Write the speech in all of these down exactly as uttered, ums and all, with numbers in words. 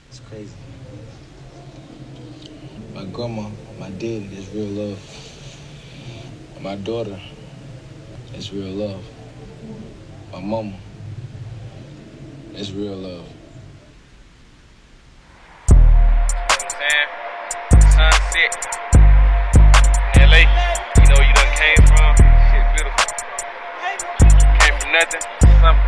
It's crazy. My grandma, my daddy, that's real love. My daughter, that's real love. My mama, that's real love. You know what I'm saying? Sunset. In L A, you know where you done came from. Shit beautiful. Came from nothing, something.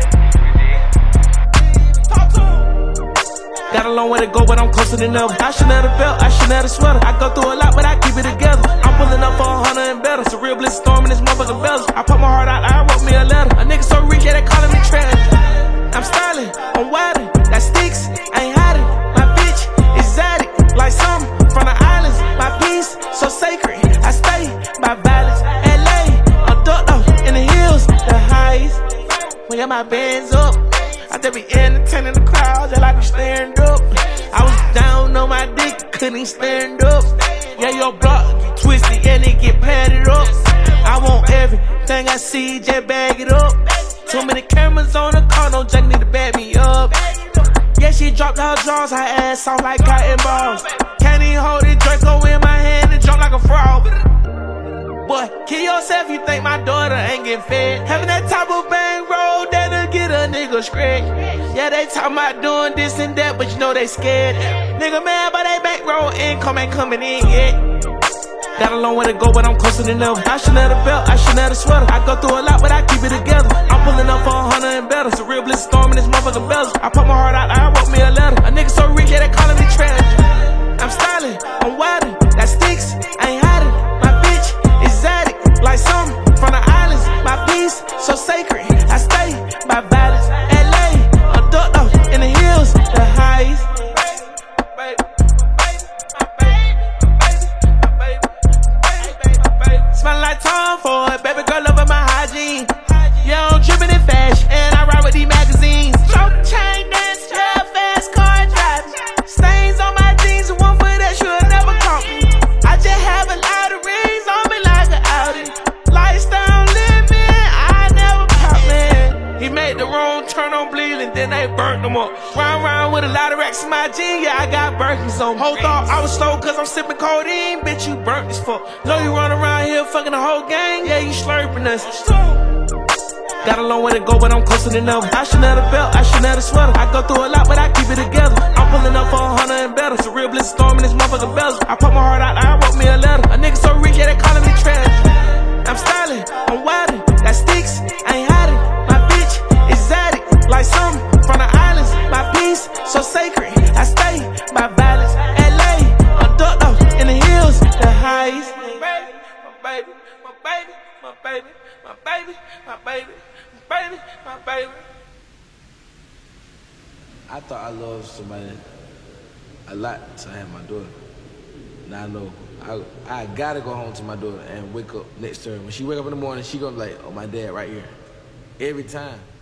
Got a long way to go, but I'm closer than ever. I should have a belt, I should have a sweater. I go through a lot, but I keep it together. I'm pulling up for a hundred and better. It's a real bliss storm in this motherfucking bells. I put my heart out, I wrote me a letter. A nigga so rich, yeah, they calling me treasure. I'm styling, I'm wildin', that sticks, I ain't hiding. My bitch, exotic, like something from the islands. My peace, so sacred, I stay by violence. L A, I'm ducked off in the hills, the highs. We got my bands up. I just be entertaining the crowd, just like we stand up. I was down on my dick, couldn't stand up. Yeah, your block get twisted and it get padded up. I want everything I see, just bag it up. Too many cameras on the car, no jack need to back me up. Yeah, she dropped her drawers, her ass off like cotton balls. Can't even hold it, Draco in my hand and jump like a frog. Boy, kill yourself, you think my daughter ain't getting fed. Having that type of bang roll, that'll get a nigga scratch. Yeah, they talking about doing this and that, but you know they scared. Nigga mad, but they bankroll income ain't coming in yet. Got a long way to go, but I'm closer than ever. I should have a belt, I should have a sweater. I go through a lot, but I keep it together. I'm pulling up for a hundred and better. It's a real bliss storm in this motherfucking bells. I put my heart out, I wrote me a letter. A nigga so rich, yeah, they calling me treasure. I'm styling, I'm wildin', that sticks, I ain't hiding. My bitch, exotic, like something from the islands. My peace, so sacred, I stay by violence. L A, I'm ducked off in the hills, the highs. Smell like Tom Ford, baby girl over my hygiene. Yeah, I'm drippin' in fashion, and I ride with these magazines. Choke chain dance, yeah, fast car driving. Stains on my jeans, and one for that you'll never caught me. I just have a lot of rings on me like an Audi. Lifestyle living, I never caught man. He made the wrong turn on bleeding, then they burnt them up. Round round with a lot of racks in my jeans, yeah, I got Birkins on. Whole thought I was slow cause I'm sipping codeine, bitch, you burnt as fuck. Know you run around here fucking the whole gang, yeah, you slurping us. Got a long way to go, but I'm closer than ever. I should have a belt, I should have a sweater. I go through a lot, but I keep it together. I'm pulling up for a hundred and better. It's a real bliss storm in this motherfucking bells. I put my heart out, I wrote me a letter. A nigga so rich, yeah, they calling me treasure. I'm styling, I'm wildin', that sticks, I ain't hiding. My bitch, exotic, like something from the islands. My peace, so sacred, I stay by violence. L A, I'm ducked off in the hills, the highs. My baby, my baby, my baby, my baby, my baby, my baby, my baby. I thought I loved somebody a lot until I had my daughter. Now I know I I gotta go home to my daughter and wake up next to her. When she wake up in the morning, she gonna be like, oh, my dad right here. Every time.